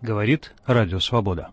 Говорит Радио Свобода.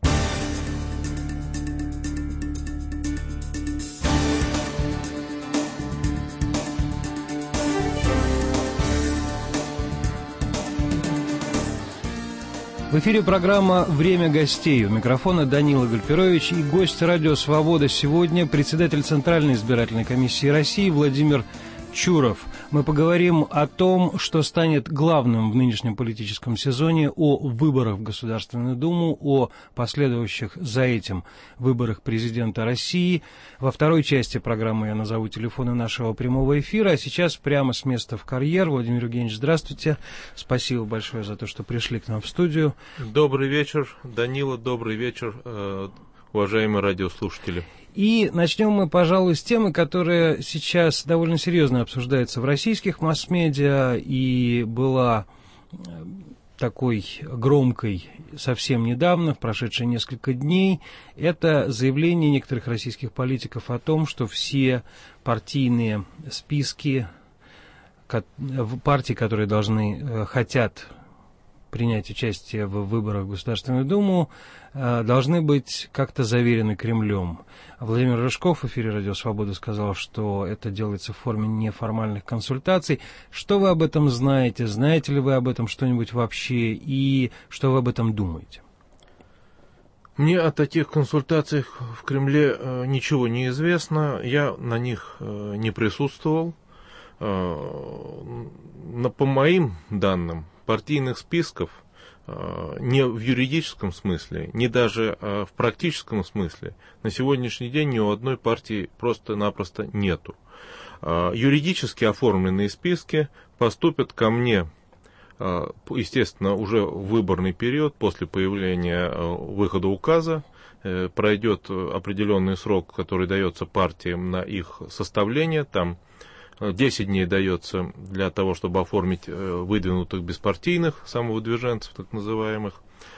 В эфире программа «Время гостей». У микрофона Данила Гальперович и гость Радио Свобода сегодня председатель Центральной избирательной комиссии России Владимир Чуров. Мы поговорим о том, что станет главным в нынешнем политическом сезоне, о выборах в Государственную Думу, о последующих за этим выборах президента России. Во второй части программы я назову телефоны нашего прямого эфира, а сейчас прямо с места в карьер. Владимир Евгеньевич, здравствуйте. Спасибо большое за то, что пришли к нам в студию. Добрый вечер, Данила, добрый вечер, уважаемые радиослушатели. И начнем мы, пожалуй, с темы, которая сейчас довольно серьезно обсуждается в российских масс-медиа и была такой громкой совсем недавно, в прошедшие несколько дней. Это заявление некоторых российских политиков о том, что все партийные списки партий, которые хотят принять участие в выборах в Государственную Думу, должны быть как-то заверены Кремлем. Владимир Рыжков в эфире «Радио Свобода» сказал, что это делается в форме неформальных консультаций. Что вы об этом знаете? Знаете ли вы об этом что-нибудь вообще? И что вы об этом думаете? Мне о таких консультациях в Кремле ничего не известно. Я на них не присутствовал. Но по моим данным, партийных списков не в юридическом смысле, не даже в практическом смысле на сегодняшний день ни у одной партии просто-напросто нету. Юридически оформленные списки поступят ко мне, естественно, уже в выборный период, после появления выхода указа. Пройдет определенный срок, который дается партиям на их составление, там 10 дней дается для того, чтобы оформить выдвинутых беспартийных самовыдвиженцев, так называемых.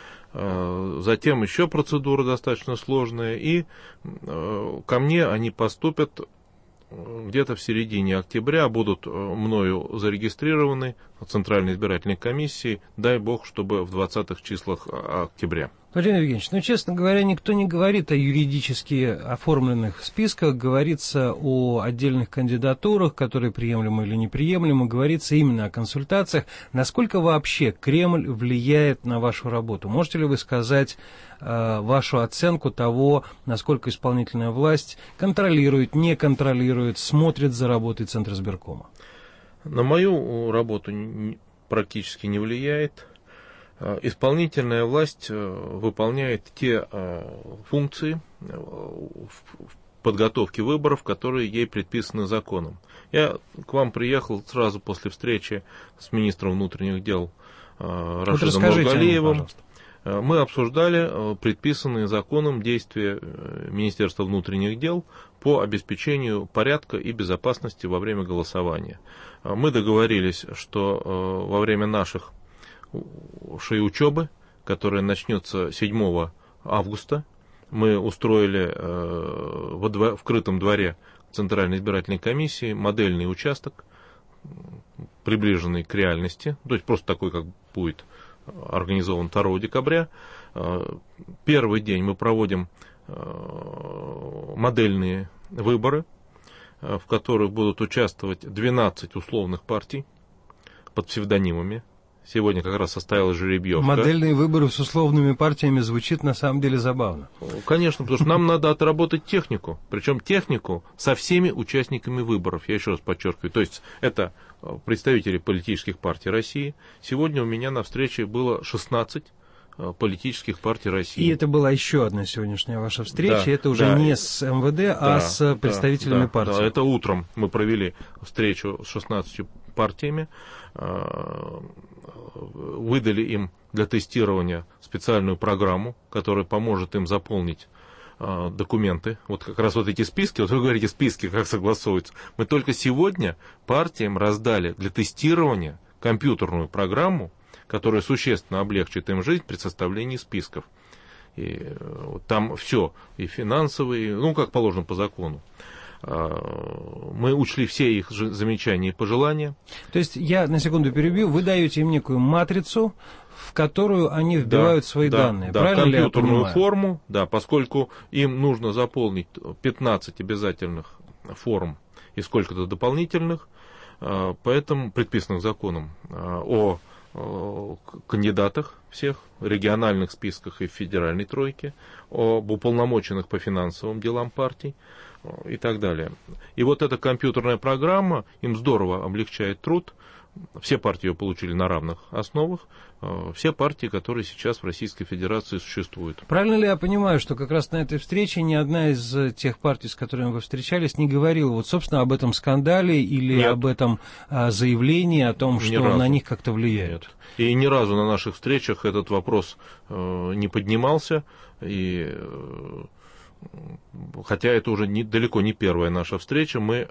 Затем еще процедура достаточно сложная, и ко мне они поступят где-то в середине октября, будут мною зарегистрированы в Центральной избирательной комиссии, дай бог, чтобы в 20-х числах октября. Владимир Евгеньевич, честно говоря, никто не говорит о юридически оформленных списках, говорится о отдельных кандидатурах, которые приемлемы или неприемлемы, говорится именно о консультациях. Насколько вообще Кремль влияет на вашу работу? Можете ли вы сказать вашу оценку того, насколько исполнительная власть контролирует, не контролирует, смотрит за работой Центризбиркома? На мою работу практически не влияет. Исполнительная власть выполняет те функции в подготовке выборов, которые ей предписаны законом. Я к вам приехал сразу после встречи с министром внутренних дел Рашидом Нургалиевым. Мы обсуждали предписанные законом действия Министерства внутренних дел по обеспечению порядка и безопасности во время голосования. Мы договорились, что во время нашей учебы, которая начнется 7 августа, мы устроили в крытом дворе Центральной избирательной комиссии модельный участок, приближенный к реальности, то есть просто такой, как будет организован 2 декабря. Первый день мы проводим модельные выборы, в которых будут участвовать 12 условных партий под псевдонимами. Сегодня как раз состоялась жеребьевка. Модельные выборы с условными партиями звучит на самом деле забавно. Конечно, потому что нам надо отработать технику. Причем технику со всеми участниками выборов. Я еще раз подчеркиваю. То есть это представители политических партий России. Сегодня у меня на встрече было 16 политических партий России. И это была еще одна сегодняшняя ваша встреча. Это уже не с МВД, а с представителями партии. Да, это утром мы провели встречу с 16 партиями. Выдали им для тестирования специальную программу, которая поможет им заполнить документы. Вот как раз вот эти списки, вот вы говорите, списки как согласовываются. Мы только сегодня партиям раздали для тестирования компьютерную программу, которая существенно облегчит им жизнь при составлении списков. И там все, и финансовые, как положено по закону. Мы учли все их замечания и пожелания. То есть, я на секунду перебью, вы даете им некую матрицу, в которую они вбивают свои данные. Да, правильно ли я компьютерную понимаю? форму, да, поскольку им нужно заполнить 15 обязательных форм и сколько-то дополнительных, поэтому предписанных законом о кандидатах всех, региональных списках и в федеральной тройке, об уполномоченных по финансовым делам партий и так далее. И вот эта компьютерная программа им здорово облегчает труд. Все партии ее получили на равных основах, все партии, которые сейчас в Российской Федерации существуют. Правильно ли я понимаю, что как раз на этой встрече ни одна из тех партий, с которыми вы встречались, не говорила вот, собственно, об этом скандале или Нет. об этом заявлении о том, Ни что разу. на них как-то влияет? Нет. И ни разу на наших встречах этот вопрос не поднимался, и хотя это уже далеко не первая наша встреча, мы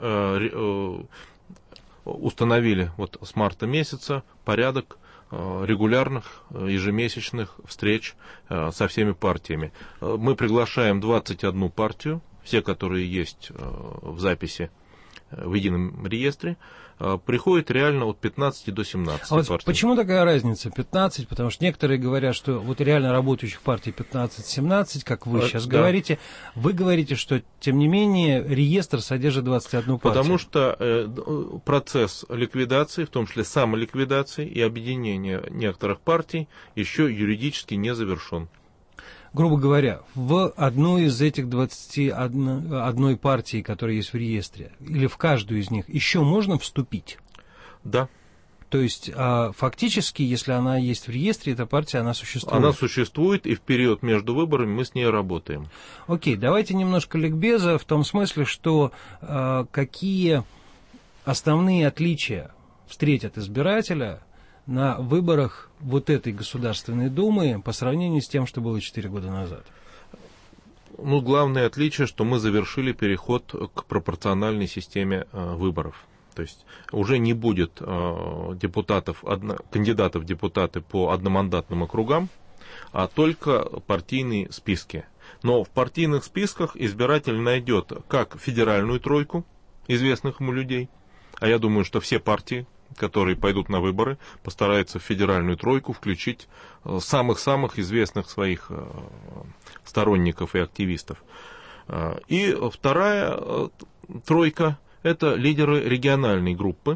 установили вот с марта месяца порядок регулярных ежемесячных встреч со всеми партиями. Мы приглашаем 21 партию, все, которые есть в записи в едином реестре, приходит реально от 15 до 17 А вот партий. почему такая разница? 15, потому что некоторые говорят, что вот реально работающих партий 15-17, как вы сейчас да. говорите. Вы говорите, что, тем не менее, реестр содержит 21 партию. Потому что процесс ликвидации, в том числе самоликвидации и объединения некоторых партий, еще юридически не завершен. Грубо говоря, в одну из этих 21 партии, которая есть в реестре, или в каждую из них, еще можно вступить? Да. То есть, фактически, если она есть в реестре, эта партия, она существует? Она существует, и в период между выборами мы с ней работаем. Окей, давайте немножко ликбеза, в том смысле, что какие основные отличия встретят избирателя на выборах вот этой Государственной Думы по сравнению с тем, что было 4 года назад? Ну, главное отличие, что мы завершили переход к пропорциональной системе выборов. То есть уже не будет кандидатов в депутаты по одномандатным округам, а только партийные списки. Но в партийных списках избиратель найдет как федеральную тройку известных ему людей, а я думаю, что все партии, которые пойдут на выборы, постараются в федеральную тройку включить самых-самых известных своих сторонников и активистов. И вторая тройка – это лидеры региональной группы.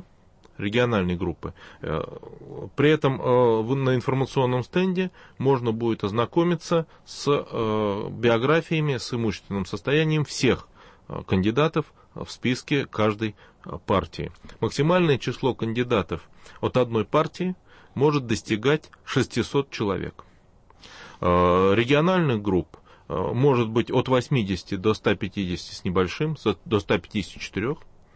При этом на информационном стенде можно будет ознакомиться с биографиями, с имущественным состоянием всех кандидатов в списке каждой партии. Максимальное число кандидатов от одной партии может достигать 600 человек. Региональных групп может быть от 80 до 150 с небольшим, до 154.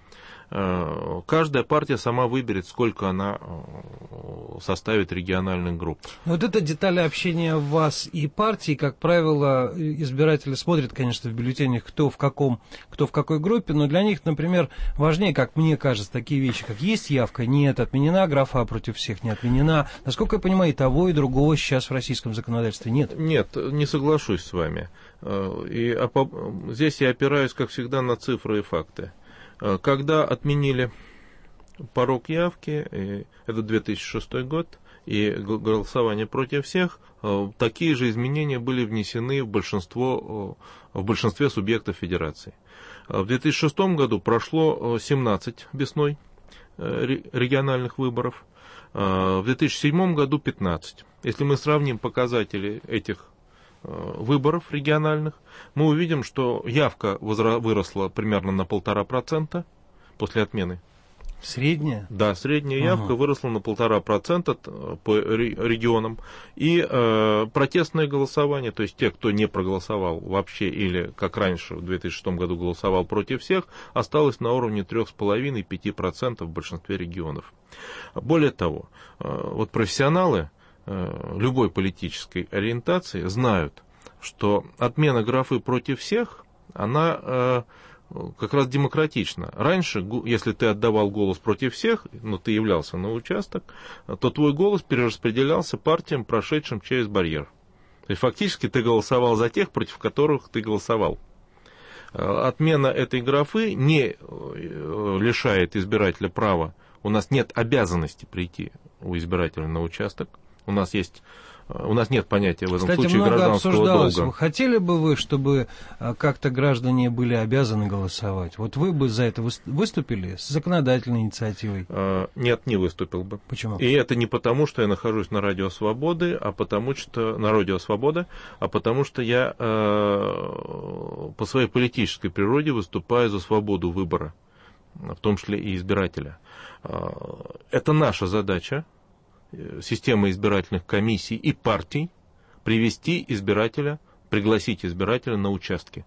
Каждая партия сама выберет, сколько она составит региональных групп. Вот это детали общения вас и партии, как правило, избиратели смотрят, конечно, в бюллетенях, кто в какой группе, но для них, например, важнее, как мне кажется, такие вещи, как есть явка, нет, отменена графа, против всех не отменена. Насколько я понимаю, и того, и другого сейчас в российском законодательстве нет. Нет, не соглашусь с вами. Здесь я опираюсь, как всегда, на цифры и факты. Когда отменили порог явки, это 2006 год, и голосование против всех, такие же изменения были внесены в большинстве субъектов федерации. В 2006 году прошло 17 весной региональных выборов, в 2007 году 15. Если мы сравним показатели этих выборов региональных, мы увидим, что явка выросла примерно на 1,5% после отмены. Средняя? Да, средняя явка выросла на 1,5% по регионам. И протестное голосование, то есть те, кто не проголосовал вообще или, как раньше, в 2006 году голосовал против всех, осталось на уровне 3,5-5% в большинстве регионов. Более того, вот профессионалы любой политической ориентации знают, что отмена графы против всех, она как раз демократична. Раньше, если ты отдавал голос против всех, но ты являлся на участок, то твой голос перераспределялся партиям, прошедшим через барьер. То есть фактически ты голосовал за тех, против которых ты голосовал. Отмена этой графы не лишает избирателя права. У нас нет обязанности прийти у избирателя на участок. У нас нет понятия в этом Кстати, случае много гражданского обсуждалось. долга. Хотели бы вы, чтобы как-то граждане были обязаны голосовать? Вот вы бы за это выступили с законодательной инициативой? Нет, не выступил бы. Почему? И это не потому, что я нахожусь на Радио Свободы, на Радио Свобода, а потому что я по своей политической природе выступаю за свободу выбора, в том числе и избирателя. Это наша задача, системы избирательных комиссий и партий, пригласить избирателя на участки.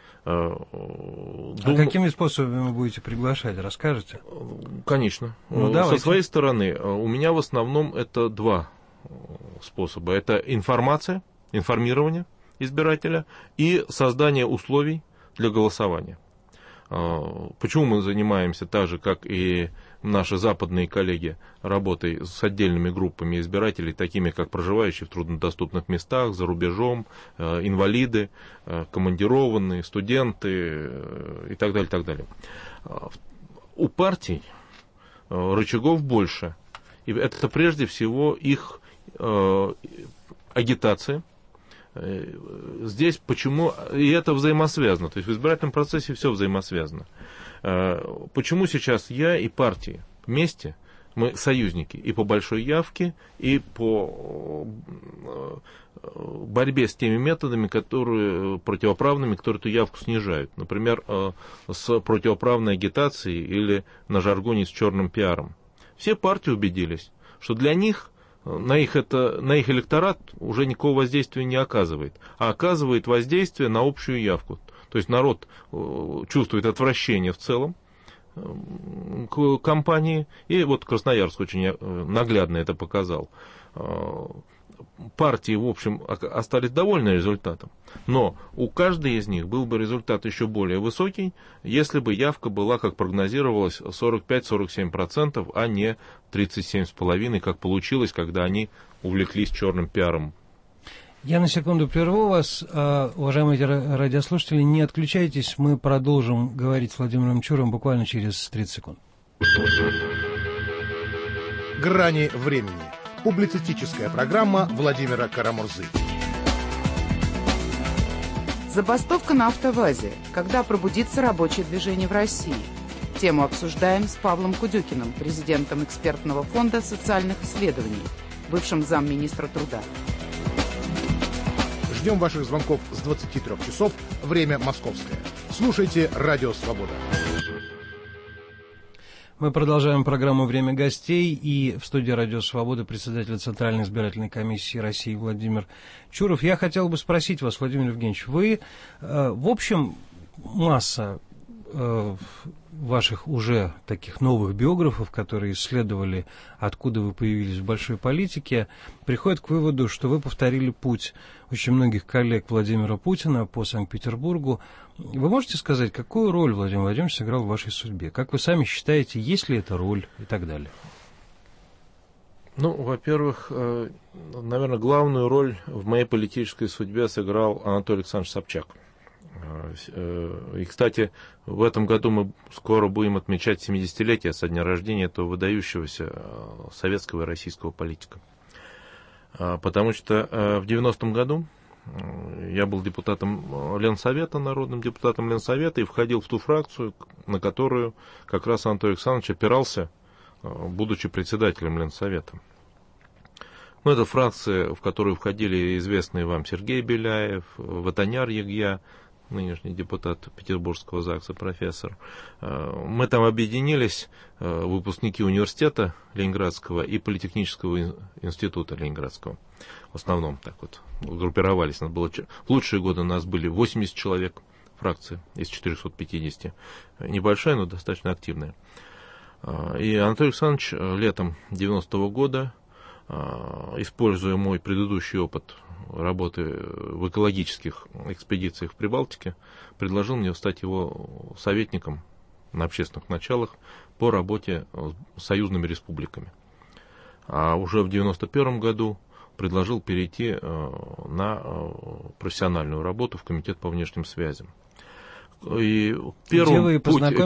Какими способами вы будете приглашать, расскажете? Конечно. Со своей стороны, у меня в основном это два способа. Это информирование избирателя и создание условий для голосования. Почему мы занимаемся так же, как и наши западные коллеги, работой с отдельными группами избирателей, такими как проживающие в труднодоступных местах, за рубежом, инвалиды, командированные, студенты и так далее, так далее. У партий рычагов больше. И это прежде всего их агитация. Здесь почему, и это взаимосвязано, то есть в избирательном процессе все взаимосвязано. Почему сейчас я и партии вместе, мы союзники и по большой явке, и по борьбе с теми методами, противоправными, которые эту явку снижают. Например, с противоправной агитацией или на жаргоне с черным пиаром. Все партии убедились, что для них на их электорат уже никакого воздействия не оказывает, а оказывает воздействие на общую явку. То есть народ чувствует отвращение в целом к кампании, и вот Красноярск очень наглядно это показал. Партии, в общем, остались довольны результатом, но у каждой из них был бы результат еще более высокий, если бы явка была, как прогнозировалось, 45-47%, а не 37,5%, как получилось, когда они увлеклись черным пиаром. Я на секунду прерву вас. Уважаемые радиослушатели, не отключайтесь, мы продолжим говорить с Владимиром Чуровым буквально через 30 секунд. «Грани времени». Публицистическая программа Владимира Карамурзы. Забастовка на АвтоВАЗе. Когда пробудится рабочее движение в России? Тему обсуждаем с Павлом Кудюкиным, президентом экспертного фонда социальных исследований, бывшим замминистра труда. Ждем ваших звонков с 23 часов, время московское. Слушайте «Радио Свобода». Мы продолжаем программу «Время гостей», и в студии «Радио Свобода» председатель Центральной избирательной комиссии России Владимир Чуров. Я хотел бы спросить вас, Владимир Евгеньевич, вы, в общем, масса ваших уже таких новых биографов, которые исследовали, откуда вы появились в большой политике, приходят к выводу, что вы повторили путь очень многих коллег Владимира Путина по Санкт-Петербургу. Вы можете сказать, какую роль Владимир Владимирович сыграл в вашей судьбе? Как вы сами считаете, есть ли эта роль и так далее? Ну, во-первых, наверное, главную роль в моей политической судьбе сыграл Анатолий Александрович Собчак. И, кстати, в этом году мы скоро будем отмечать 70-летие со дня рождения этого выдающегося советского и российского политика. Потому что в 90-м году я был депутатом Ленсовета, народным депутатом Ленсовета, и входил в ту фракцию, на которую как раз Анатолий Александрович опирался, будучи председателем Ленсовета. Ну, это фракция, в которую входили известные вам Сергей Беляев, Ватаняр Ягья, нынешний депутат Петербургского ЗАГСа, профессор. Мы там объединились, выпускники университета Ленинградского и Политехнического института Ленинградского. В основном так вот группировались. В лучшие годы у нас были 80 человек фракции из 450. Небольшая, но достаточно активная. И Анатолий Александрович летом 90-го года, используя мой предыдущий опыт работы в экологических экспедициях в Прибалтике, предложил мне стать его советником на общественных началах по работе с союзными республиками. А уже в 1991 году предложил перейти на профессиональную работу в Комитет по внешним связям. И где вы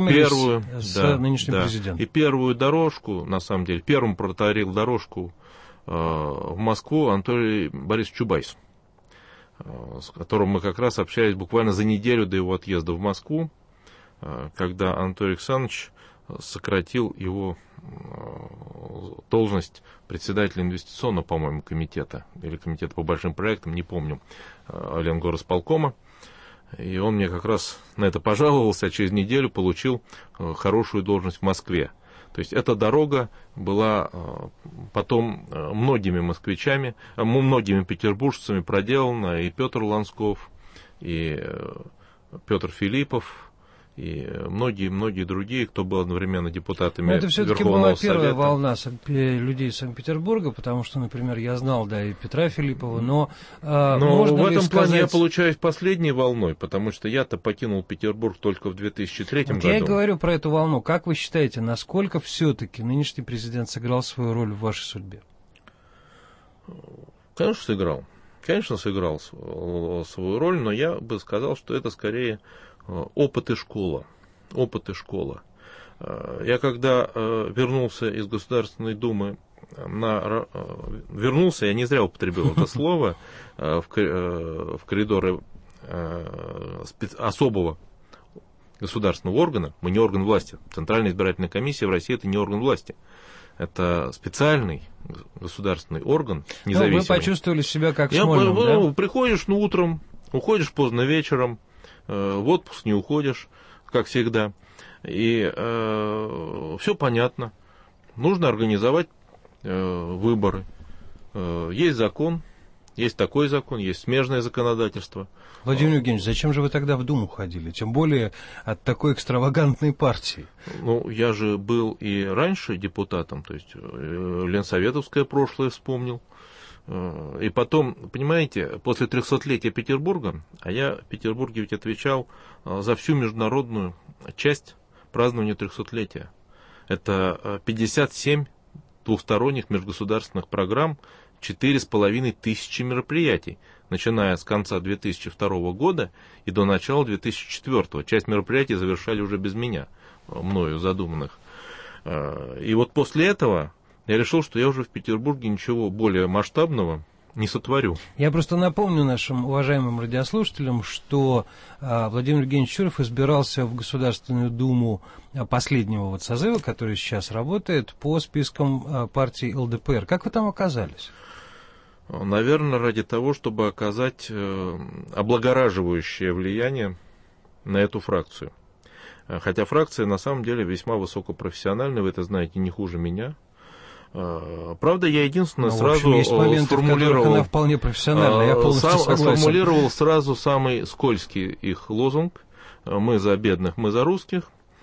познакомились с нынешним президентом. И первую дорожку, на самом деле, первым протарил дорожку в Москву Анатолий Борисович Чубайс, с которым мы как раз общались буквально за неделю до его отъезда в Москву, когда Анатолий Александрович сократил его должность председателя инвестиционного, по-моему, комитета, или комитета по большим проектам, не помню, Ленгорисполкома. И он мне как раз на это пожаловался, а через неделю получил хорошую должность в Москве. То есть эта дорога была потом многими москвичами, многими петербуржцами проделана, и Петр Лансков, и Петр Филиппов, и многие другие, кто был одновременно депутатами Верховного Совета. Это все-таки была первая волна людей Санкт-Петербурга, потому что, например, я знал, да, и Петра Филиппова, но в этом плане я получаюсь последней волной, потому что я-то покинул Петербург только в 2003 году. Я и говорю про эту волну. Как вы считаете, насколько все-таки нынешний президент сыграл свою роль в вашей судьбе? Конечно, сыграл. Конечно, сыграл свою роль, но я бы сказал, что это скорее опыт и школа. Я когда вернулся из Государственной Думы, вернулся, я не зря употребил это слово, в коридоры особого государственного органа, мы не орган власти, Центральная избирательная комиссия в России это не орган власти. Это специальный государственный орган, независимый. Вы почувствовали себя как Смольным, да? Приходишь утром, уходишь поздно вечером, в отпуск не уходишь, как всегда. И все понятно. Нужно организовать выборы. Есть закон, есть такой закон, есть смежное законодательство. Владимир Евгеньевич, зачем же вы тогда в Думу ходили? Тем более от такой экстравагантной партии. Я же был и раньше депутатом, то есть ленсоветовское прошлое вспомнил. И потом, понимаете, после 300-летия Петербурга, а я в Петербурге ведь отвечал за всю международную часть празднования 300-летия. Это 57 двухсторонних межгосударственных программ, 4500 мероприятий, начиная с конца 2002 года и до начала 2004. Часть мероприятий завершали уже без меня, мною задуманных. И вот после этого я решил, что я уже в Петербурге ничего более масштабного не сотворю. Я просто напомню нашим уважаемым радиослушателям, что Владимир Евгеньевич Чуров избирался в Государственную Думу последнего созыва, который сейчас работает, по спискам партии ЛДПР. Как вы там оказались? Наверное, ради того, чтобы оказать облагораживающее влияние на эту фракцию. Хотя фракция на самом деле весьма высокопрофессиональная, вы это знаете не хуже меня. Правда, я единственное сразу есть моменты, сформулировал, в которых она вполне профессиональна, я полностью согласен. Сформулировал сразу самый скользкий их лозунг: мы за бедных, мы за русских.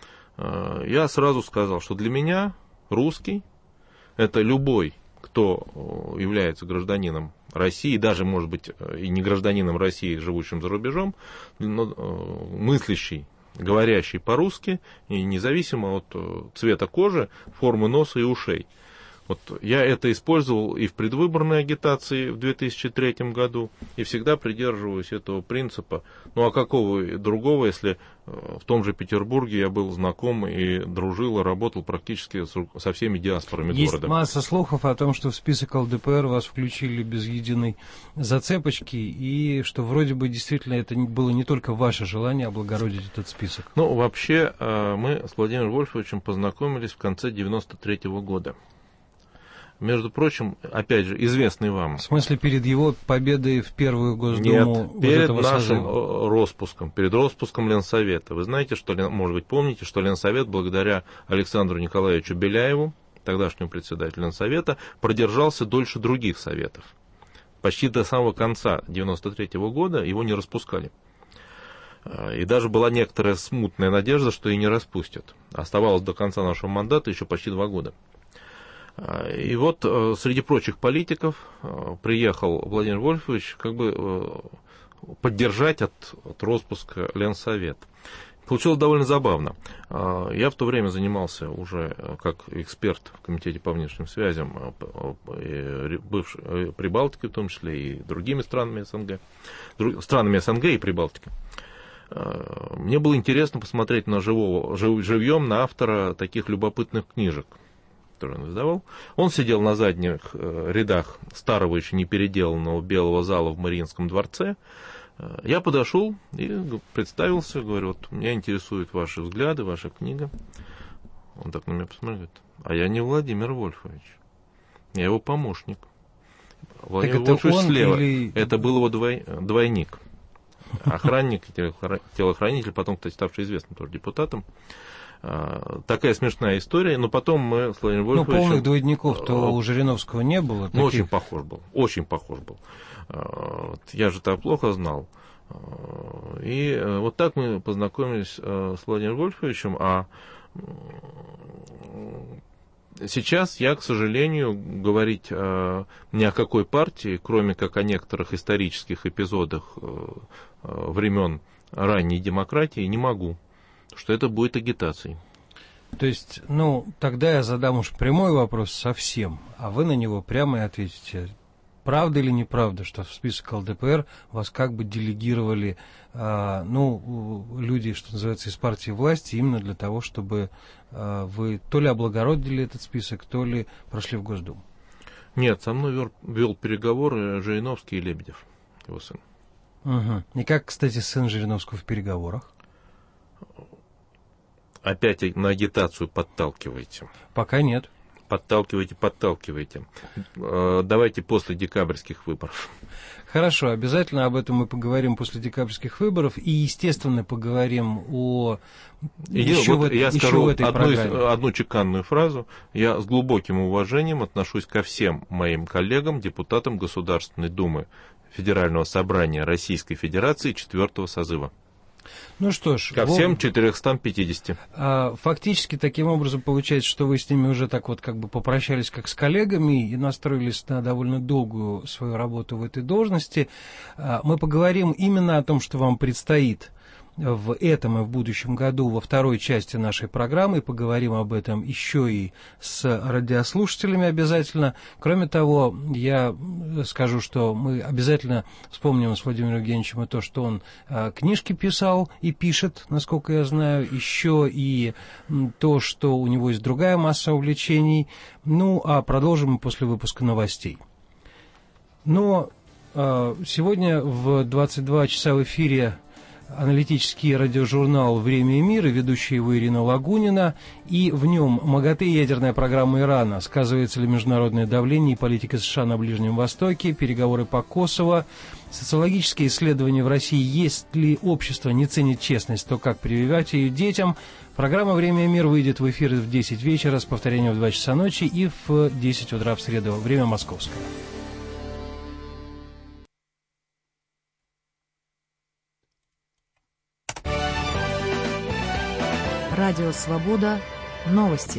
Я сразу сказал, что для меня русский — это любой, кто является гражданином России, даже, может быть, и не гражданином России, живущим за рубежом, но мыслящий, говорящий по-русски, и независимо от цвета кожи, формы носа и ушей. Вот я это использовал и в предвыборной агитации в 2003 году, и всегда придерживаюсь этого принципа. А какого другого, если в том же Петербурге я был знаком и дружил, и работал практически со всеми диаспорами города. Есть масса слухов о том, что в список ЛДПР вас включили без единой зацепочки, и что вроде бы действительно это было не только ваше желание облагородить этот список. Вообще, мы с Владимиром Вольфовичем познакомились в конце 93 года. Между прочим, опять же, известный вам. В смысле, перед его победой в первую Госдуму? Нет, перед нашим распуском, перед распуском Ленсовета. Вы знаете, что, может быть, помните, что Ленсовет, благодаря Александру Николаевичу Беляеву, тогдашнему председателю Ленсовета, продержался дольше других советов. Почти до самого конца 93 года его не распускали. И даже была некоторая смутная надежда, что и не распустят. Оставалось до конца нашего мандата еще почти 2 года. И вот среди прочих политиков приехал Владимир Вольфович поддержать от распуска Ленсовет. Получилось довольно забавно. Я в то время занимался уже как эксперт в Комитете по внешним связям бывшей Прибалтики, в том числе и другими странами СНГ, и Прибалтики. Мне было интересно посмотреть живьем на автора таких любопытных книжек. который он издавал. Он сидел на задних рядах старого, еще не переделанного белого зала в Мариинском дворце. Я подошел и представился, говорю, вот меня интересуют ваши взгляды, ваша книга. Он так на меня посмотрел, говорит, а я не Владимир Вольфович, я его помощник. Владимир Вольфович слева. Или... Это был его двойник. Охранник, телохранитель, потом, кстати, ставший известным тоже депутатом. Такая смешная история, но потом мы с Владимиром Вольфовичем... Ну, полных двойников-то у Жириновского не было. Ну, очень похож был, очень похож был. Я же так плохо знал. И вот так мы познакомились с Владимиром Вольфовичем, а сейчас я, к сожалению, говорить ни о какой партии, кроме как о некоторых исторических эпизодах времен ранней демократии, не могу, потому что это будет агитацией. То есть, ну, тогда я задам уж прямой вопрос совсем, а вы на него прямо и ответите. Правда или неправда, что в список ЛДПР вас как бы делегировали, люди, что называется, из партии власти, именно для того, чтобы вы то ли облагородили этот список, то ли прошли в Госдуму? Нет, со мной вел переговоры Жириновский и Лебедев, его сын. Угу. И как, кстати, сын Жириновского в переговорах? Опять на агитацию подталкиваете? Пока нет. Подталкивайте. Давайте после декабрьских выборов. Хорошо, обязательно об этом мы поговорим после декабрьских выборов. И, естественно, поговорим о... Я скажу одну чеканную фразу. Я с глубоким уважением отношусь ко всем моим коллегам, депутатам Государственной Думы Федерального собрания Российской Федерации 4-го созыва. Ну что ж, ко всем 450. Фактически таким образом получается, что вы с ними уже так вот как бы попрощались как с коллегами и настроились на довольно долгую свою работу в этой должности. Мы поговорим именно о том, что вам предстоит в этом и в будущем году во второй части нашей программы. Поговорим об этом еще и с радиослушателями обязательно. Кроме того, я скажу, что мы обязательно вспомним с Владимиром Евгеньевичем и то, что он книжки писал и пишет, насколько я знаю, еще и то, что у него есть другая масса увлечений. Ну, а продолжим мы после выпуска новостей. Но сегодня в 22 часа в эфире аналитический радиожурнал «Время и мир» и ведущая его Ирина Лагунина. И в нем МАГАТЭ и ядерная программа Ирана. Сказывается ли международное давление и политика США на Ближнем Востоке, переговоры по Косово, социологические исследования в России, есть ли общество не ценит честность, то как прививать ее детям. Программа «Время и мир» выйдет в эфир в 10 вечера с повторением в 2 часа ночи и в 10 утра в среду. Время московское. Радио «Свобода». Новости.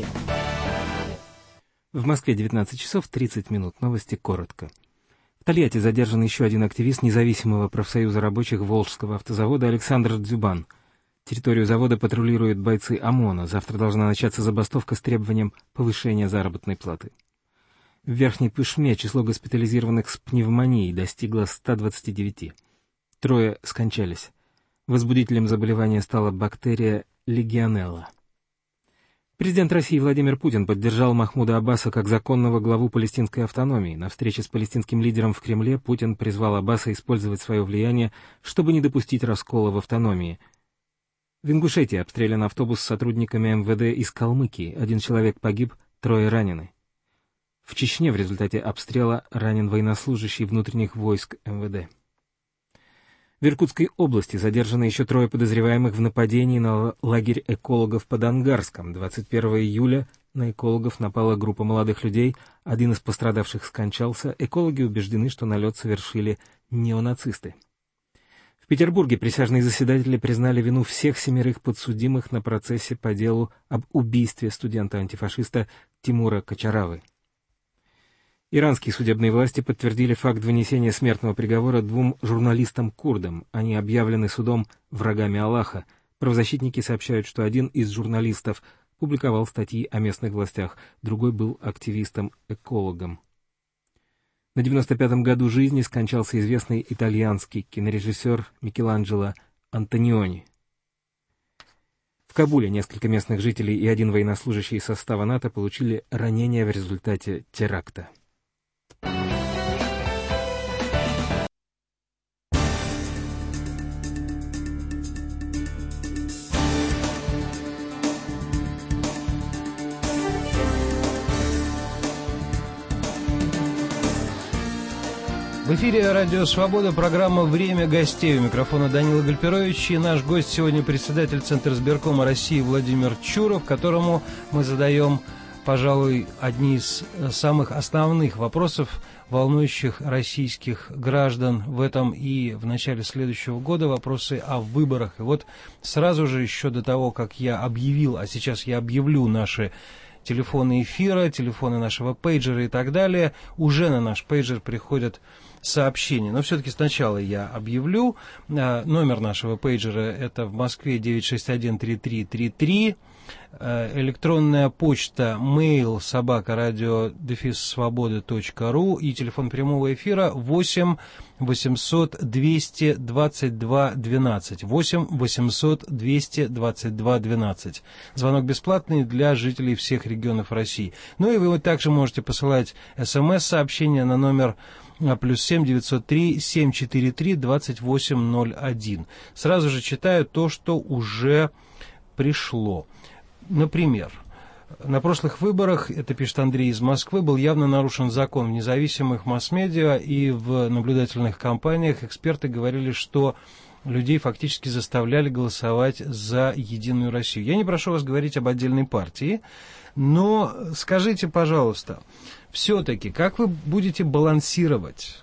В Москве 19 часов 30 минут. Новости коротко. В Тольятти задержан еще один активист независимого профсоюза рабочих Волжского автозавода Александр Дзюбан. Территорию завода патрулируют бойцы ОМОНа. Завтра должна начаться забастовка с требованием повышения заработной платы. В Верхней Пышме число госпитализированных с пневмонией достигло 129. 3 скончались. Возбудителем заболевания стала бактерия легионелла. Президент России Владимир Путин поддержал Махмуда Аббаса как законного главу палестинской автономии. На встрече с палестинским лидером в Кремле Путин призвал Аббаса использовать свое влияние, чтобы не допустить раскола в автономии. В Ингушетии обстрелян автобус с сотрудниками МВД из Калмыкии. 1 человек погиб, 3 ранены. В Чечне в результате обстрела ранен военнослужащий внутренних войск МВД. В Иркутской области задержаны еще 3 подозреваемых в нападении на лагерь экологов под Ангарском. 21 июля на экологов напала группа молодых людей, 1 из пострадавших скончался. Экологи убеждены, что налет совершили неонацисты. В Петербурге присяжные заседатели признали вину всех 7 подсудимых на процессе по делу об убийстве студента-антифашиста Тимура Кочаравы. Иранские судебные власти подтвердили факт вынесения смертного приговора 2 журналистам-курдам. Они объявлены судом врагами Аллаха. Правозащитники сообщают, что 1 из журналистов публиковал статьи о местных властях, другой был активистом-экологом. На 95-м году жизни скончался известный итальянский кинорежиссер Микеланджело Антониони. В Кабуле несколько местных жителей и один военнослужащий из состава НАТО получили ранения в результате теракта. В эфире «Радио Свобода», программа «Время гостей». У микрофона Данила Гальперович. И наш гость сегодня председатель Центризбиркома России Владимир Чуров, которому мы задаем, пожалуй, одни из самых основных вопросов, волнующих российских граждан в этом и в начале следующего года, вопросы о выборах. И вот сразу же, еще до того, как я объявил, а сейчас я объявлю наши телефоны эфира, телефоны нашего пейджера и так далее, уже на наш пейджер приходят сообщения. Но все-таки сначала я объявлю. Номер нашего пейджера — это в Москве 961-3333. Электронная почта mail@radio-свобода.ру и телефон прямого эфира 8 800 222 12. 8 800 222 12. Звонок бесплатный для жителей всех регионов России. Ну и вы также можете посылать СМС-сообщения на номер +7 903 743 2801. Сразу же читаю то, что уже пришло. Например, на прошлых выборах, это пишет Андрей из Москвы, был явно нарушен закон в независимых масс-медиа и в наблюдательных кампаниях. Эксперты говорили, что людей фактически заставляли голосовать за «Единую Россию». Я не прошу вас говорить об отдельной партии, но скажите, пожалуйста, все-таки, как вы будете балансировать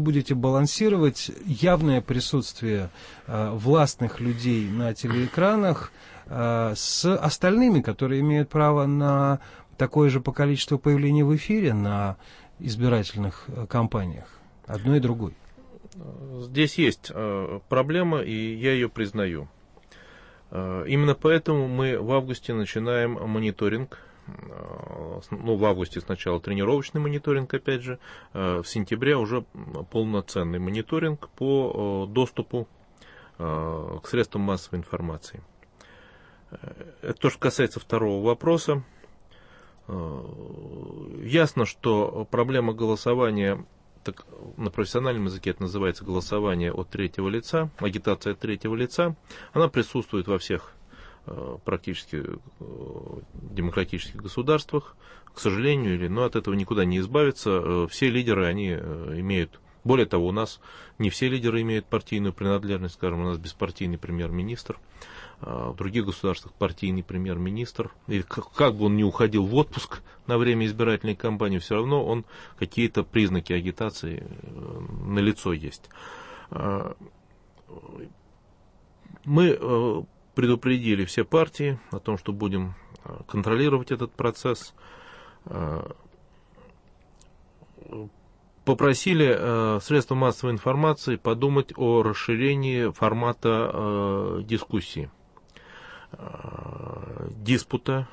явное присутствие властных людей на телеэкранах с остальными, которые имеют право на такое же по количеству появлений в эфире на избирательных кампаниях, одной и другой? Здесь есть проблема, и я ее признаю. Именно поэтому мы в августе начинаем мониторинг. В августе сначала тренировочный мониторинг, опять же, в сентябре уже полноценный мониторинг по доступу к средствам массовой информации. Это то, что касается второго вопроса. Ясно, что проблема голосования, так, на профессиональном языке это называется голосование от третьего лица, агитация от третьего лица, она присутствует во всех практически демократических государствах, к сожалению, но от этого никуда не избавиться. Все лидеры, они имеют, более того, у нас не все лидеры имеют партийную принадлежность, скажем, у нас беспартийный премьер-министр, в других государствах партийный премьер-министр, и как бы он ни уходил в отпуск на время избирательной кампании, все равно он какие-то признаки агитации налицо есть. Мы предупредили все партии о том, что будем контролировать этот процесс. Попросили средства массовой информации подумать о расширении формата дискуссии, диспута,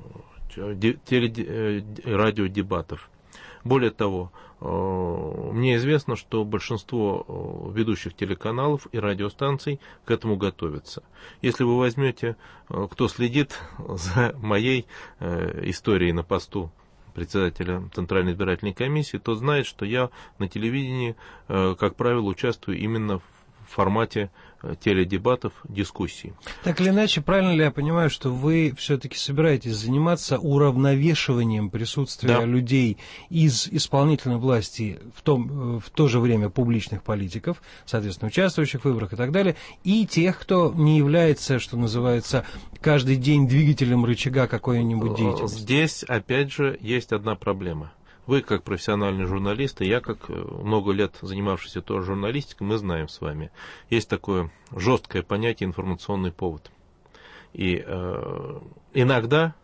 радиодебатов. Более того, мне известно, что большинство ведущих телеканалов и радиостанций к этому готовятся. Если вы возьмете, кто следит за моей историей на посту председателя Центральной избирательной комиссии, то знает, что я на телевидении, как правило, участвую именно в формате теледебатов, дискуссий. Так или иначе, правильно ли я понимаю, что вы все-таки собираетесь заниматься уравновешиванием присутствия людей из исполнительной власти, в то же время публичных политиков, соответственно, участвующих в выборах и так далее, и тех, кто не является, что называется, каждый день двигателем рычага какой-нибудь деятельности? Здесь, опять же, есть одна проблема. Вы, как профессиональный журналист, и я, как много лет занимавшийся тоже журналистикой, мы знаем с вами, есть такое жесткое понятие информационный повод. И иногда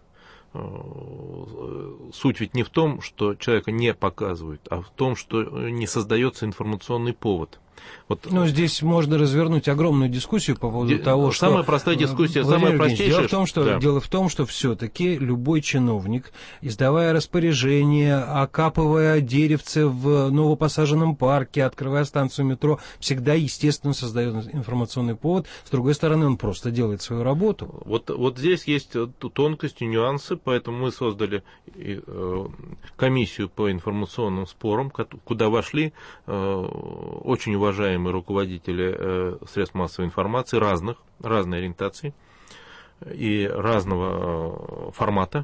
суть ведь не в том, что человека не показывают, а в том, что не создается информационный повод. Ну, здесь можно развернуть огромную дискуссию по поводу того, что... Самая простая дискуссия, самая простейшая... Дело в том, что все-таки любой чиновник, издавая распоряжение, окапывая деревце в новопосаженном парке, открывая станцию метро, всегда, естественно, создает информационный повод. С другой стороны, он просто делает свою работу. Вот здесь есть тонкости, нюансы, поэтому мы создали комиссию по информационным спорам, куда вошли очень уважаемые руководители средств массовой информации разной ориентации и разного формата.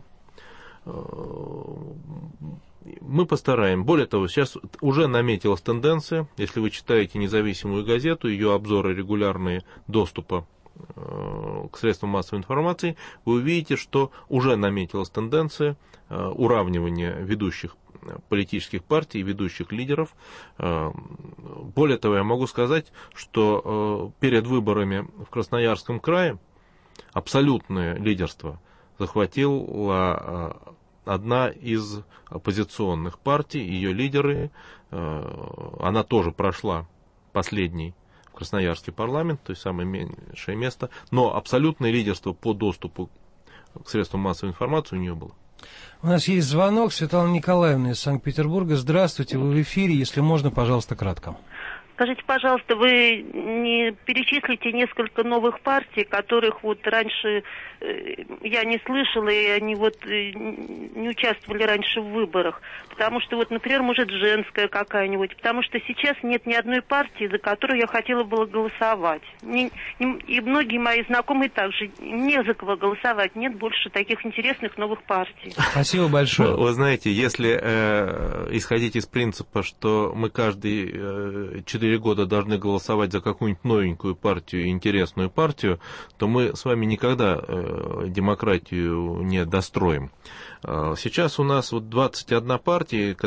Мы постараем. Более того, сейчас уже наметилась тенденция, если вы читаете независимую газету, ее обзоры регулярные доступа к средствам массовой информации, вы увидите, что уже наметилась тенденция уравнивания ведущих политических партий, ведущих лидеров. Более того, я могу сказать, что перед выборами в Красноярском крае абсолютное лидерство захватила одна из оппозиционных партий, ее лидеры. Она тоже прошла последний в Красноярский парламент, то есть самое меньшее место, но абсолютное лидерство по доступу к средствам массовой информации у нее было. У нас есть звонок. Светлана Николаевна из Санкт-Петербурга. Здравствуйте, вы в эфире. Если можно, пожалуйста, кратко. Скажите, пожалуйста, вы не перечислите несколько новых партий, которых вот раньше я не слышала, и они вот не участвовали раньше в выборах. Потому что вот, например, может, женская какая-нибудь. Потому что сейчас нет ни одной партии, за которую я хотела было голосовать. И многие мои знакомые также. Не за кого голосовать. Нет больше таких интересных новых партий. Спасибо большое. Вы знаете, если исходить из принципа, что мы каждые 4 года должны голосовать за какую-нибудь новенькую партию, интересную партию, то мы с вами никогда демократию не достроим. Сейчас у нас вот 21 партия,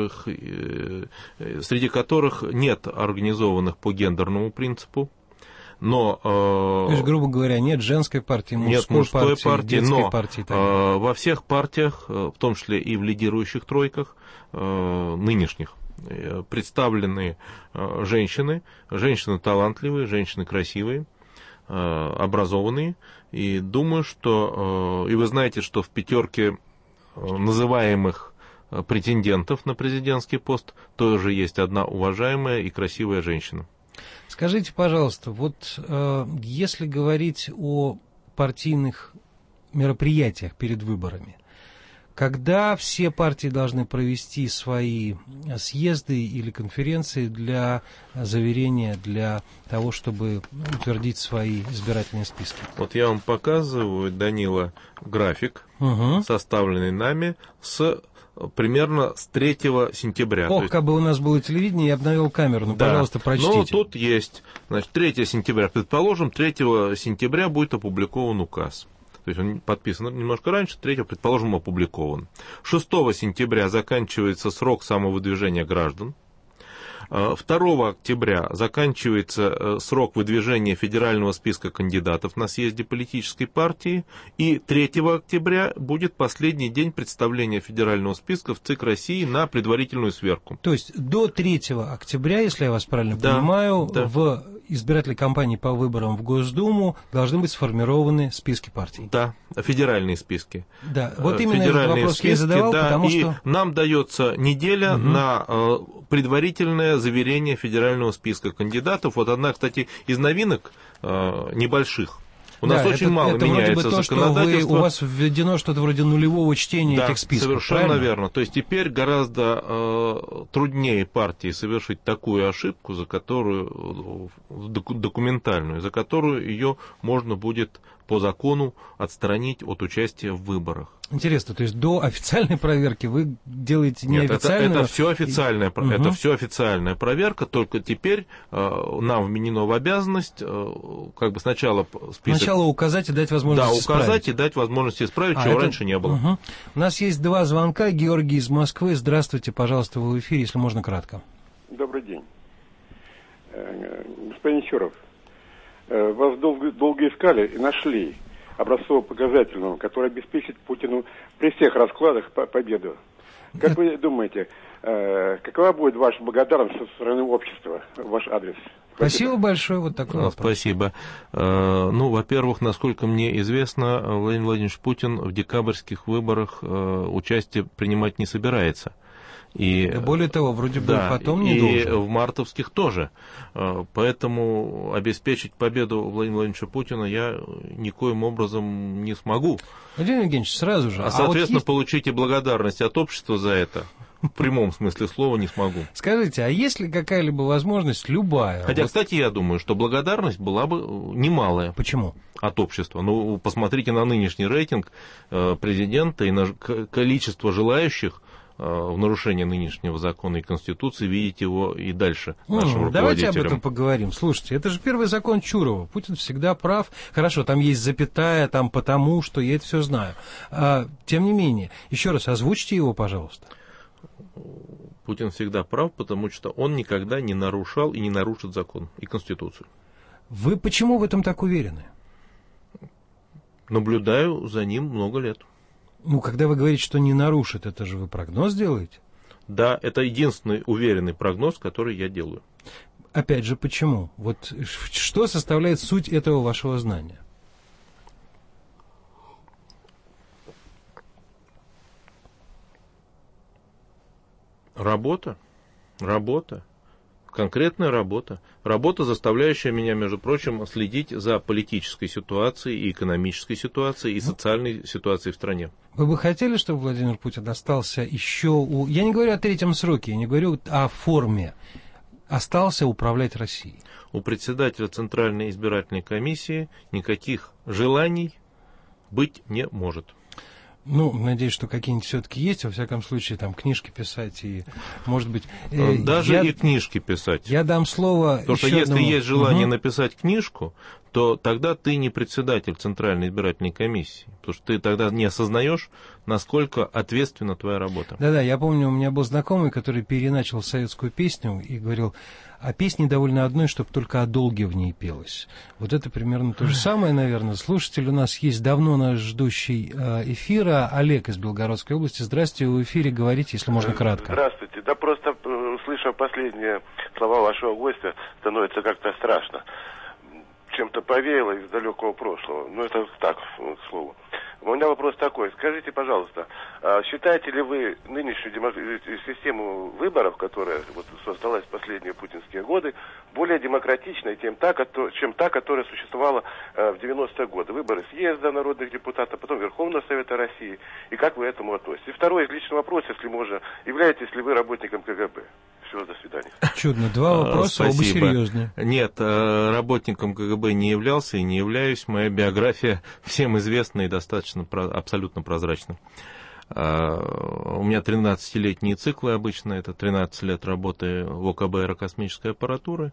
среди которых нет организованных по гендерному принципу. Но, то есть, грубо говоря, нет женской партии, мужской партии, детской партии. Во всех партиях, в том числе и в лидирующих тройках нынешних, представлены женщины талантливые, женщины красивые, образованные. И думаю, что... И вы знаете, что в пятерке называемых претендентов на президентский пост тоже есть одна уважаемая и красивая женщина. Скажите, пожалуйста, вот если говорить о партийных мероприятиях перед выборами, когда все партии должны провести свои съезды или конференции для заверения, для того, чтобы утвердить свои избирательные списки? Вот я вам показываю, Данила, график, составленный нами примерно с 3 сентября. Ох, как бы у нас было телевидение, я бы навел камеру, но, пожалуйста, прочтите. Ну, тут есть, значит, 3 сентября, предположим, 3 сентября будет опубликован указ. То есть он подписан немножко раньше, 3, предположим, опубликован. 6 сентября заканчивается срок самовыдвижения граждан. 2 октября заканчивается срок выдвижения федерального списка кандидатов на съезде политической партии. И 3 октября будет последний день представления федерального списка в ЦИК России на предварительную сверку. То есть до 3 октября, если я вас правильно понимаю, в избирательной кампании по выборам в Госдуму должны быть сформированы списки партий. Да, федеральные списки. Да, вот именно этот вопрос я и задавал, потому что... Нам дается неделя на предварительное заверение федерального списка кандидатов. Вот одна, кстати, из новинок небольших. У нас очень мало меняется законодательство. У вас введено что-то вроде нулевого чтения этих списков. Совершенно верно. То есть теперь гораздо труднее партии совершить такую ошибку, за которую документальную, за которую ее можно будет по закону отстранить от участия в выборах. Интересно, то есть до официальной проверки вы делаете неофициальную? Нет, это все официальная, это все официальная проверка, только теперь нам вменено в обязанность как бы сначала указать и дать возможность исправить. Да, указать и дать возможность исправить, чего раньше не было. У нас есть 2 звонка. Георгий из Москвы. Здравствуйте, пожалуйста, вы в эфире, если можно, кратко. Добрый день. Господин Чуров, вас долго искали и нашли образцово-показательного, который обеспечит Путину при всех раскладах победу. Как вы думаете, какова будет ваша благодарность со стороны общества, ваш адрес? Спасибо большое, вот такой вопрос. Спасибо. Во-первых, насколько мне известно, Владимир Владимирович Путин в декабрьских выборах участие принимать не собирается. И, более того, вроде бы потом не должен. И в мартовских тоже. Поэтому обеспечить победу Владимира Владимировича Путина я никоим образом не смогу. Владимир Евгеньевич, сразу же. Соответственно, получите благодарность от общества за это. В прямом смысле слова не смогу. Скажите, а есть ли какая-либо возможность, любая? Хотя, кстати, я думаю, что благодарность была бы немалая. Почему? От общества. Посмотрите на нынешний рейтинг президента и на количество желающих в нарушение нынешнего закона и Конституции, видите его и дальше нашим руководителям. Давайте об этом поговорим. Слушайте, это же первый закон Чурова. Путин всегда прав. Хорошо, там есть запятая, там потому, что я это все знаю. Тем не менее, еще раз озвучьте его, пожалуйста. Путин всегда прав, потому что он никогда не нарушал и не нарушит закон и Конституцию. Вы почему в этом так уверены? Наблюдаю за ним много лет. Когда вы говорите, что не нарушит, это же вы прогноз делаете? Да, это единственный уверенный прогноз, который я делаю. Опять же, почему? Вот что составляет суть этого вашего знания? Работа, конкретная работа. Работа, заставляющая меня, между прочим, следить за политической ситуацией, и экономической ситуацией, и социальной ситуацией в стране. Вы бы хотели, чтобы Владимир Путин остался еще Я не говорю о третьем сроке, я не говорю о форме. Остался управлять Россией. У председателя Центральной избирательной комиссии никаких желаний быть не может. Надеюсь, что какие-нибудь все-таки есть, во всяком случае, там книжки писать и, может быть... Даже и книжки писать. Я дам слово... Потому что если есть желание написать книжку, то тогда ты не председатель Центральной избирательной комиссии, потому что ты тогда не осознаешь, насколько ответственна твоя работа. Да-да, я помню, у меня был знакомый, который переначал советскую песню и говорил, о песне довольно одной, чтобы только о долге в ней пелось. Вот это примерно то же самое, наверное. Слушатель у нас есть, давно нас ждущий эфира, Олег из Белгородской области. Здравствуйте, вы в эфире, говорите, если можно кратко. Здравствуйте. Да просто, услышав последние слова вашего гостя, становится как-то страшно. Чем-то повеяло из далекого прошлого. Это так, к слову. У меня вопрос такой. Скажите, пожалуйста, считаете ли вы нынешнюю систему выборов, которая создалась в последние путинские годы, более демократичной, чем та, которая существовала в 90-е годы? Выборы съезда народных депутатов, потом Верховного Совета России. И как вы к этому относитесь? И второй личный вопрос, если можно. Являетесь ли вы работником КГБ? Все, до свидания. Чудно. Два вопроса, оба серьезные. Нет, работником КГБ не являлся и не являюсь. Моя биография всем известна и достаточно абсолютно прозрачна. У меня 13-летние циклы обычно. Это 13 лет работы в ОКБ аэрокосмической аппаратуры,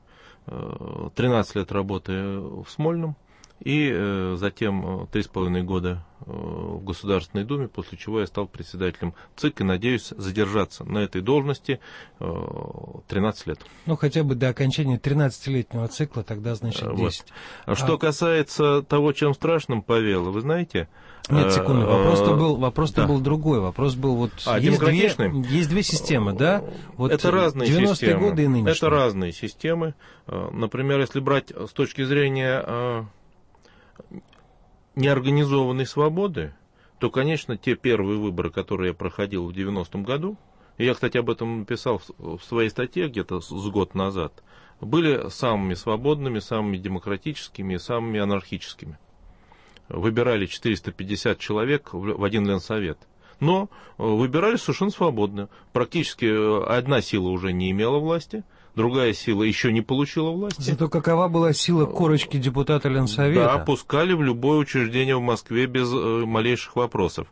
13 лет работы в Смольном и затем 3,5 года в Государственной Думе, после чего я стал председателем ЦИК и надеюсь задержаться на этой должности 13 лет. Хотя бы до окончания 13-летнего цикла, тогда, значит, 10. Вот. Что касается того, чем страшным повеяло, вы знаете... Нет, секунду, вопрос-то был другой. Вопрос был, есть две системы, да? Это разные 90-е годы и нынешние. Это разные системы. Например, если брать с точки зрения неорганизованной свободы, то, конечно, те первые выборы, которые я проходил в 90-м году, и я, кстати, об этом написал в своей статье где-то с год назад, были самыми свободными, самыми демократическими и самыми анархическими. Выбирали 450 человек в один Ленсовет. Но выбирали совершенно свободно. Практически одна сила уже не имела власти, другая сила еще не получила власти. Зато какова была сила корочки депутата Ленсовета? Да, пускали в любое учреждение в Москве без малейших вопросов.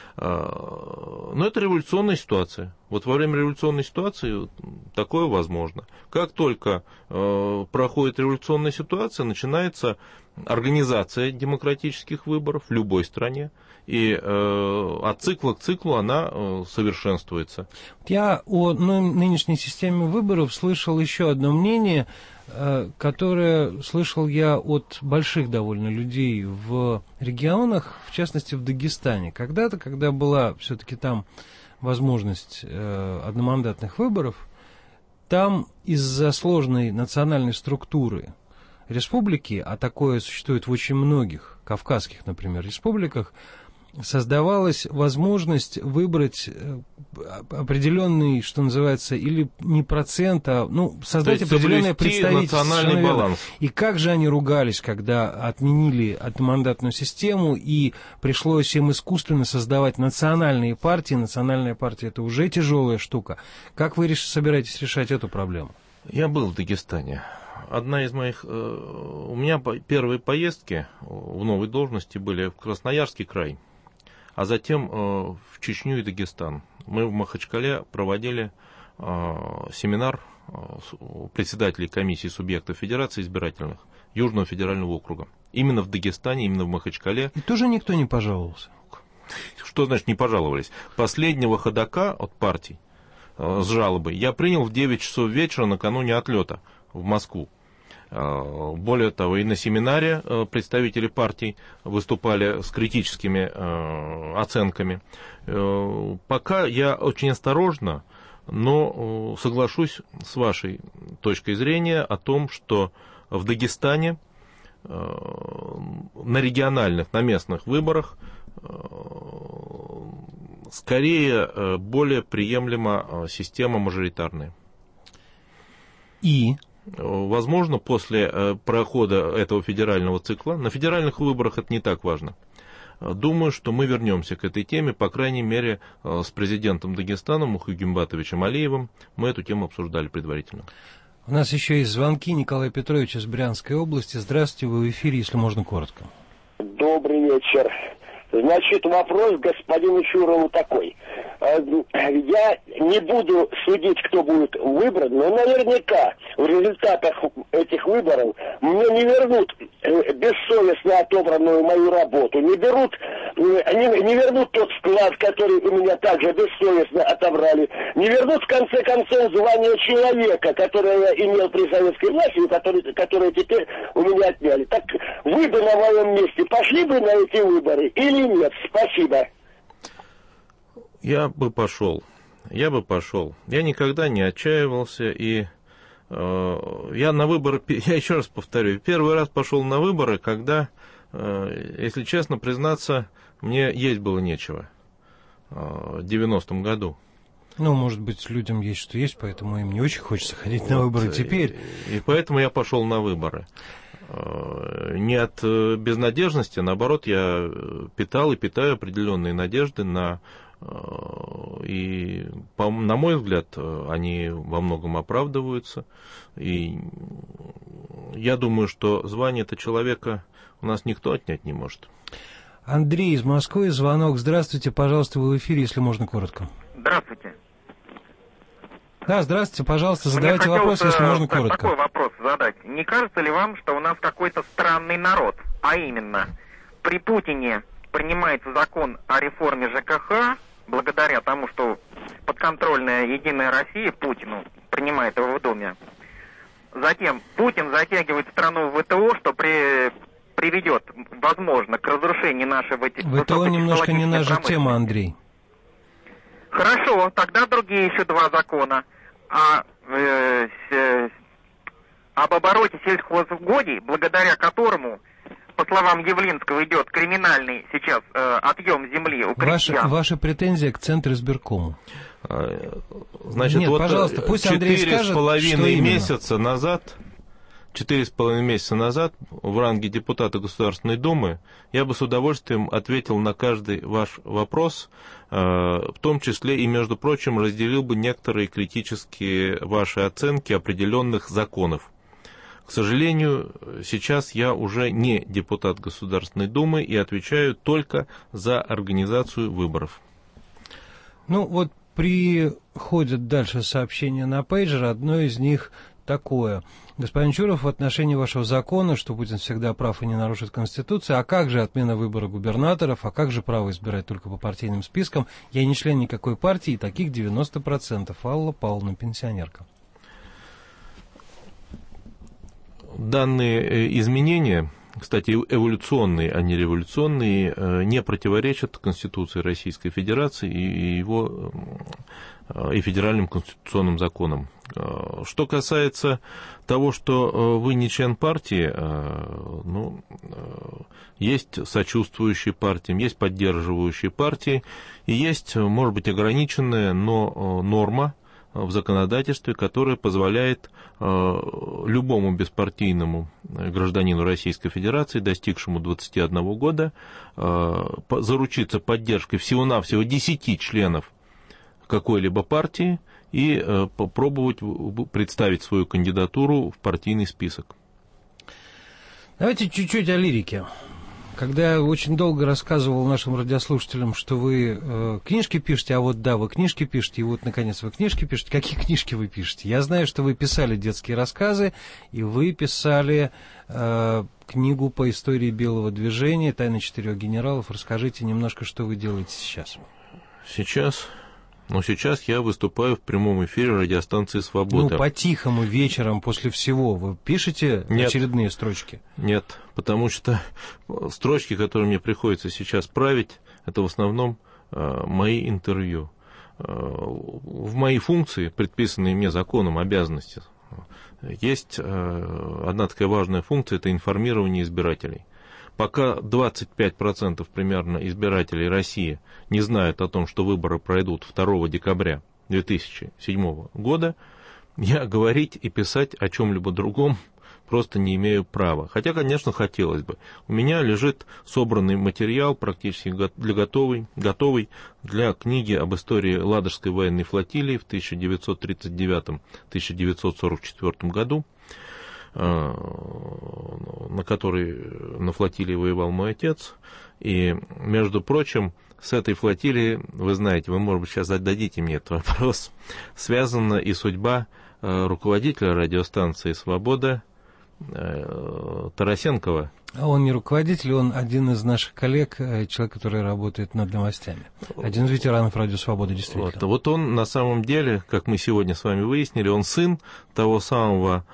Но это революционная ситуация. Вот во время революционной ситуации такое возможно. Как только проходит революционная ситуация, начинается организация демократических выборов в любой стране. И от цикла к циклу она совершенствуется. Я о нынешней системе выборов слышал еще одно мнение, которое слышал я от больших довольно людей в регионах, в частности в Дагестане. Когда-то, когда была все-таки там возможность одномандатных выборов, там из-за сложной национальной структуры республики, а такое существует в очень многих кавказских, например, республиках, создавалась возможность выбрать определенный, что называется, или не процент, а создать определенное представительство. Национальный баланс. И как же они ругались, когда отменили одномандатную систему, и пришлось им искусственно создавать национальные партии. Национальная партия — это уже тяжелая штука. Как вы собираетесь решать эту проблему? Я был в Дагестане. Одна из моих... У меня первые поездки в новой должности были в Красноярский край, а затем в Чечню и Дагестан. Мы в Махачкале проводили семинар председателей комиссии субъектов Федерации избирательных Южного федерального округа. Именно в Дагестане, именно в Махачкале. И тоже никто не пожаловался? Что значит не пожаловались? Последнего ходока от партий с жалобой я принял в 9 часов вечера накануне отлета в Москву. Более того, и на семинаре представители партий выступали с критическими оценками. Пока я очень осторожно, но соглашусь с вашей точкой зрения о том, что в Дагестане на региональных, на местных выборах скорее более приемлема система мажоритарная. И... Возможно, после прохода этого федерального цикла, на федеральных выборах это не так важно. Думаю, что мы вернемся к этой теме, по крайней мере, с президентом Дагестана Мухигимбатовичем Алиевым мы эту тему обсуждали предварительно. У нас еще есть звонки. Николай Петрович из Брянской области. Здравствуйте, вы в эфире, если можно коротко. Добрый вечер. Значит, вопрос господину Чурову такой. Я не буду судить, кто будет выбран, но наверняка в результатах этих выборов мне не вернут бессовестно отобранную мою работу, не вернут тот вклад, который у меня также бессовестно отобрали, не вернут в конце концов звание человека, которое я имел при советской власти, которое теперь у меня отняли. Так вы бы на моем месте пошли бы на эти выборы или нет? Спасибо. Я бы пошел. Я никогда не отчаивался, и я на выборы, я еще раз повторю, первый раз пошел на выборы, когда, если честно признаться, мне есть было нечего в 90-м году. Может быть, людям есть что есть, поэтому им не очень хочется ходить на выборы теперь. И поэтому я пошел на выборы. Не от безнадежности, наоборот, я питал и питаю определенные надежды и, на мой взгляд, они во многом оправдываются. И я думаю, что звание-то человека у нас никто отнять не может. Андрей из Москвы, звонок. Здравствуйте, пожалуйста, вы в эфире, если можно коротко. Здравствуйте. Да, здравствуйте, пожалуйста, задавайте вопрос, если можно коротко. Такой вопрос задать. Не кажется ли вам, что у нас какой-то странный народ? А именно, при Путине принимается закон о реформе ЖКХ, благодаря тому, что подконтрольная Единая Россия Путину принимает его в Думе. Затем Путин затягивает страну в ВТО, что приведет, возможно, к разрушению нашей ВТО немножко не наша тема, Андрей. Хорошо, тогда другие еще два закона. Об обороте сельхозугодий, благодаря которому, по словам Явлинского, идет криминальный сейчас отъем земли у крестьян. Ваша претензия к Центризбиркому. Значит, нет, вот пожалуйста, пусть Андрей скажет, что именно. 4,5 месяца назад в ранге депутата Государственной Думы я бы с удовольствием ответил на каждый ваш вопрос, в том числе и, между прочим, разделил бы некоторые критические ваши оценки определенных законов. К сожалению, сейчас я уже не депутат Государственной Думы и отвечаю только за организацию выборов. Приходят дальше сообщения на пейджер, одно из них такое. Господин Чуров, в отношении вашего закона, что Путин всегда прав и не нарушит Конституцию, а как же отмена выбора губернаторов, а как же право избирать только по партийным спискам? Я не член никакой партии, и таких 90%. Алла Павловна, пенсионерка. Данные изменения кстати, эволюционные, а не революционные, не противоречат Конституции Российской Федерации и федеральным конституционным законам. Что касается того, что вы не член партии, есть сочувствующие партиям, есть поддерживающие партии, и есть, может быть, ограниченная, но норма в законодательстве, которое позволяет любому беспартийному гражданину Российской Федерации, достигшему 21 года, заручиться поддержкой всего-навсего 10 членов какой-либо партии и попробовать представить свою кандидатуру в партийный список. Давайте чуть-чуть о лирике. Когда я очень долго рассказывал нашим радиослушателям, что вы книжки пишете, вы книжки пишете, и вот, наконец, вы книжки пишете. Какие книжки вы пишете? Я знаю, что вы писали детские рассказы, и вы писали книгу по истории белого движения «Тайны 4 генералов». Расскажите немножко, что вы делаете сейчас. Сейчас я выступаю в прямом эфире радиостанции «Свобода». По-тихому, вечером, после всего вы пишете очередные строчки? Нет, потому что строчки, которые мне приходится сейчас править, это в основном мои интервью. В мои функции, предписанные мне законом, обязанности, есть одна такая важная функция – это информирование избирателей. Пока 25% примерно избирателей России не знают о том, что выборы пройдут 2 декабря 2007 года, я говорить и писать о чем-либо другом просто не имею права. Хотя, конечно, хотелось бы. У меня лежит собранный материал, практически готовый для книги об истории Ладожской военной флотилии в 1939-1944 году, на которой на флотилии воевал мой отец. И, между прочим, с этой флотилией, вы знаете, вы, может быть, сейчас зададите мне этот вопрос, связана и судьба руководителя радиостанции «Свобода» Тарасенкова. А он не руководитель, он один из наших коллег, человек, который работает над новостями. Один из ветеранов «Радио Свобода», действительно. Вот он, на самом деле, как мы сегодня с вами выяснили, он сын того самого,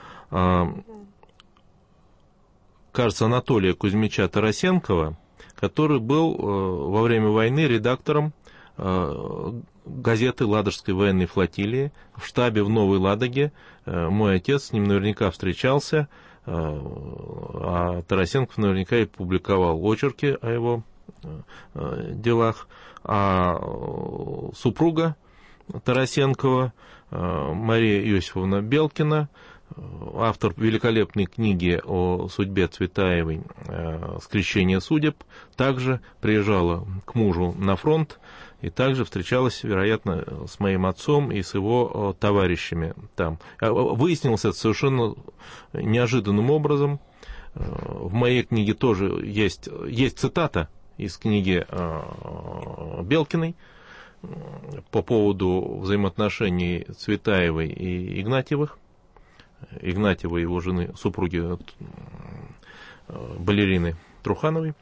кажется, Анатолия Кузьмича Тарасенкова, который был во время войны редактором газеты Ладожской военной флотилии в штабе в Новой Ладоге. Мой отец с ним наверняка встречался, а Тарасенков наверняка и публиковал очерки о его делах. А супруга Тарасенкова, Мария Иосифовна Белкина, автор великолепной книги о судьбе Цветаевой «Скрещение судеб», также приезжала к мужу на фронт и также встречалась, вероятно, с моим отцом и с его товарищами там. Выяснилось это совершенно неожиданным образом. В моей книге тоже есть цитата из книги Белкиной по поводу взаимоотношений Цветаевой и Игнатьевых. Игнатьева и его жены, супруги балерины Трухановой.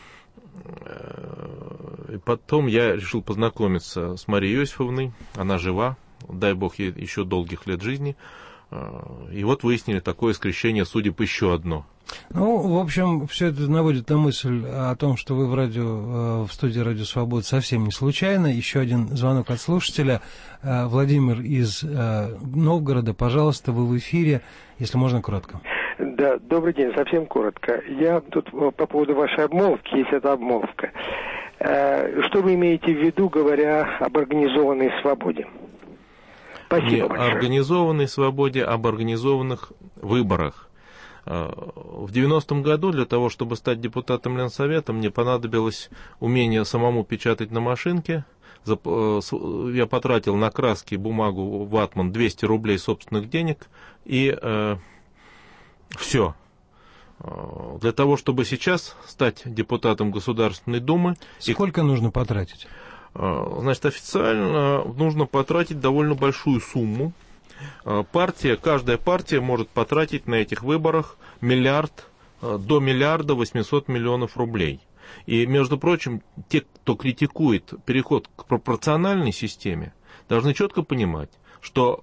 И потом я решил познакомиться с Марией Иосифовной. Она жива, дай бог ей еще долгих лет жизни. И вот выяснили такое скрещение судеб еще одно. В общем, все это наводит на мысль о том, что вы в студии «Радио Свобода» совсем не случайно. Еще один звонок от слушателя. Владимир из Новгорода, пожалуйста, вы в эфире, если можно, коротко. Да, добрый день, совсем коротко. Я тут по поводу вашей обмолвки, если это обмолвка. Что вы имеете в виду, говоря об организованной свободе? Спасибо большое. О организованной свободе, об организованных выборах. В 90-м году для того, чтобы стать депутатом Ленсовета, мне понадобилось умение самому печатать на машинке. Я потратил на краски, бумагу, ватман 200 рублей собственных денег, и все. Для того, чтобы сейчас стать депутатом Государственной Думы... Сколько нужно потратить? Значит, официально нужно потратить довольно большую сумму. Каждая партия может потратить на этих выборах до $1 800 000 000 рублей. И, между прочим, те, кто критикует переход к пропорциональной системе, должны четко понимать, что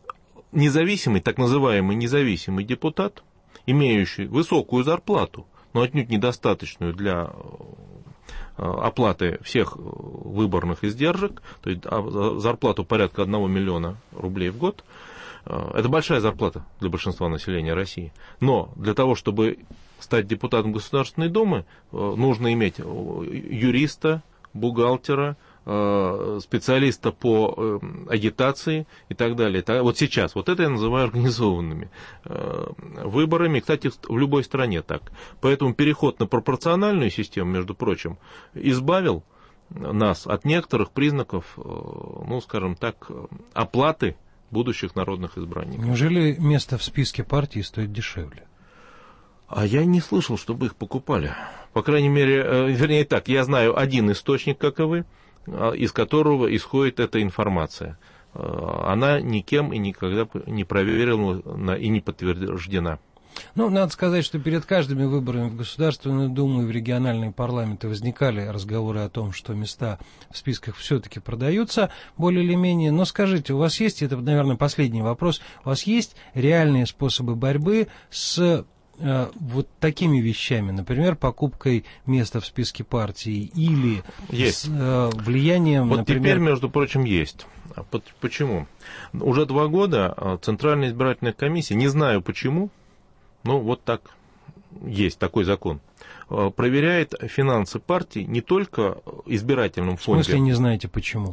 так называемый независимый депутат, имеющий высокую зарплату, но отнюдь недостаточную для оплаты всех выборных издержек, то есть зарплату порядка 1 миллиона рублей в год. Это большая зарплата для большинства населения России. Но для того, чтобы стать депутатом Государственной Думы, нужно иметь юриста, бухгалтера, специалиста по агитации и так далее. Вот сейчас, вот это я называю организованными выборами. Кстати, в любой стране так. Поэтому переход на пропорциональную систему, между прочим, избавил нас от некоторых признаков, ну, скажем так, оплаты будущих народных избранников. Неужели место в списке партии стоит дешевле? А я не слышал, чтобы их покупали. По крайней мере, вернее так, я знаю один источник, как и вы, из которого исходит эта информация. Она никем и никогда не проверена и не подтверждена. Ну, надо сказать, что перед каждыми выборами в Государственную Думу и в региональные парламенты возникали разговоры о том, что места в списках все-таки продаются, более или менее. Но скажите, у вас есть, это, наверное, последний вопрос, у вас есть реальные способы борьбы с вот такими вещами, например, покупкой места в списке партии или есть. С влиянием, вот например... теперь, между прочим, есть. Почему? Уже 2 года Центральная избирательная комиссия, не знаю почему, но вот так есть такой закон, проверяет финансы партий не только избирательном фонде. В смысле не знаете почему?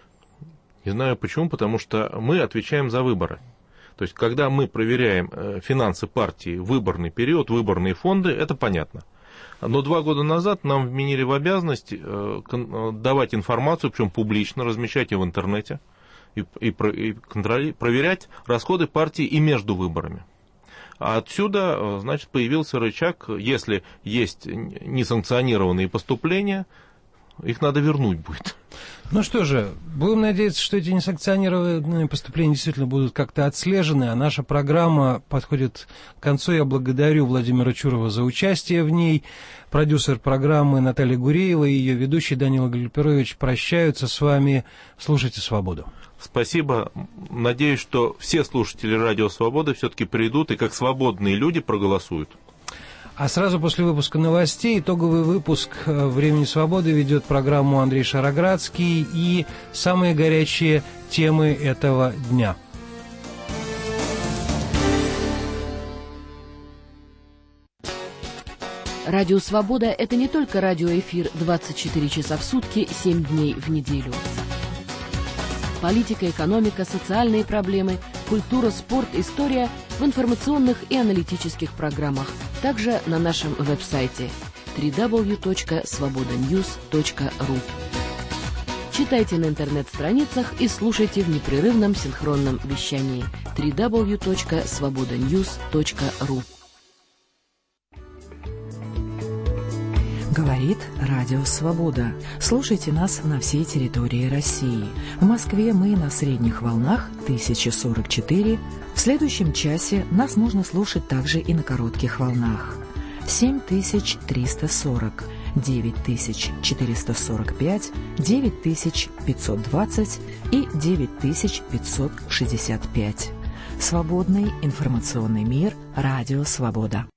Не знаю почему, потому что мы отвечаем за выборы. То есть, когда мы проверяем финансы партии в выборный период, выборные фонды, это понятно. Но 2 года назад нам вменили в обязанность давать информацию, причем публично, размещать ее в интернете и проверять расходы партии и между выборами. А отсюда, значит, появился рычаг, если есть несанкционированные поступления, их надо вернуть будет. Ну что же, будем надеяться, что эти несанкционированные поступления действительно будут как-то отслежены, а наша программа подходит к концу. Я благодарю Владимира Чурова за участие в ней. Продюсер программы Наталья Гуреева и ее ведущий Данила Гальперович прощаются с вами. Слушайте «Свободу». Спасибо. Надеюсь, что все слушатели «Радио Свобода» все-таки придут и как свободные люди проголосуют. А сразу после выпуска новостей итоговый выпуск «Времени свободы» ведет программу Андрей Шароградский и самые горячие темы этого дня. Радио «Свобода» — это не только радиоэфир 24 часа в сутки, 7 дней в неделю. Политика, экономика, социальные проблемы, культура, спорт, история в информационных и аналитических программах. Также на нашем веб-сайте www.svobodanews.ru. Читайте на интернет-страницах и слушайте в непрерывном синхронном вещании www.svobodanews.ru. Говорит Радио Свобода. Слушайте нас на всей территории России. В Москве мы на средних волнах 1044. В следующем часе нас можно слушать также и на коротких волнах. 7340, 9445, 9520 и 9565. Свободный информационный мир. Радио Свобода.